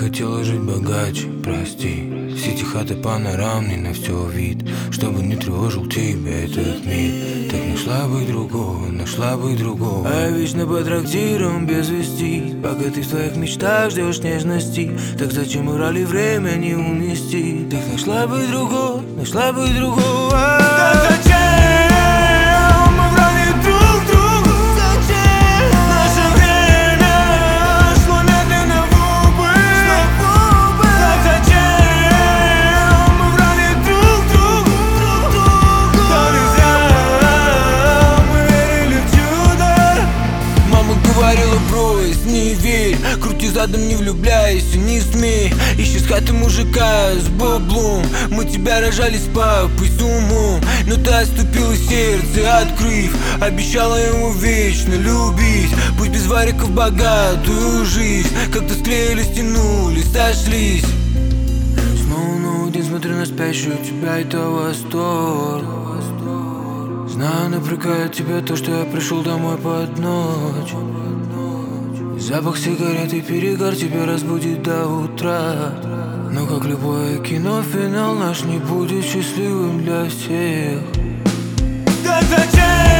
хотела жить богаче, прости. В сети хаты панорамный на все вид, чтобы не тревожил тебя этот мир. Так нашла бы другого. А я вечно по трактирам без вести, пока ты в своих мечтах ждешь нежности. Так зачем играли время не унести? Так нашла бы другого. Да зачем? Говорила, брось, не верь, крути задом, не влюбляйся, не смей. Ищи с хаты мужика с баблом. Мы тебя рожали с папой, с умом, но ты отступила сердце, открыв. Обещала ему вечно любить, пусть без вариков богатую жизнь. Как-то склеились, тянулись, сошлись. Снова новый день, смотрю на спящую тебя, это восторг. Знаю, напрягает тебя то, что я пришел домой под ночь. Запах сигарет и перегар тебя разбудит до утра. Но как любое кино, финал наш не будет счастливым для всех. Да зачем?